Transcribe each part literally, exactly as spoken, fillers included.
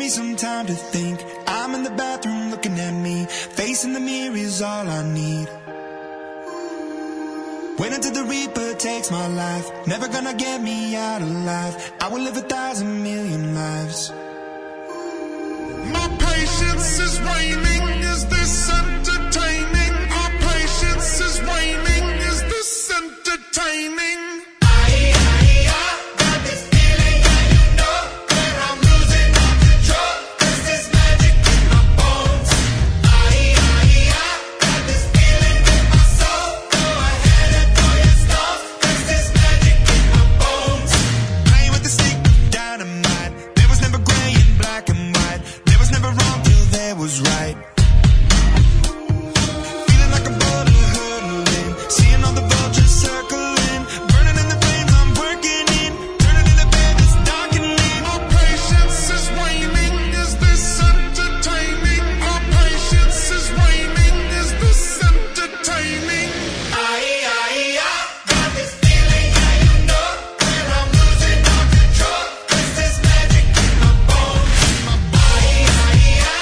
me some time to think. I'm in the bathroom looking at me. Facing the mirror is all I need. Wait until the Reaper takes my life. Never gonna get me out alive. I will live a thousand million lives. My patience is waning. Is this entertaining? Our patience is waning. Is this entertaining? Was right. Feeling like a bullet hurtling, seeing all the vultures circling, burning in the flames I'm working in, turning in the bed that's darkening. Our patience is waning. Is this entertaining? Our patience is waning. Is this entertaining? Aye, aye, I got this feeling, yeah, you know, when I'm losing all control. There's this magic in my bones. Aye, aye, I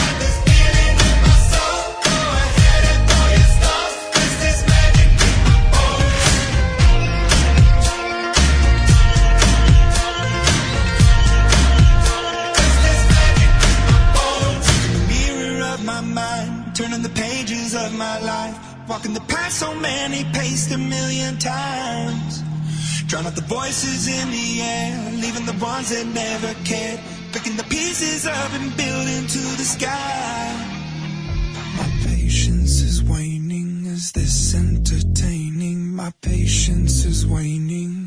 turning the pages of my life, walking the path so many paced a million times. Drown out the voices in the air, leaving the ones that never cared, picking the pieces up and building to the sky. My patience is waning. Is this entertaining? My patience is waning.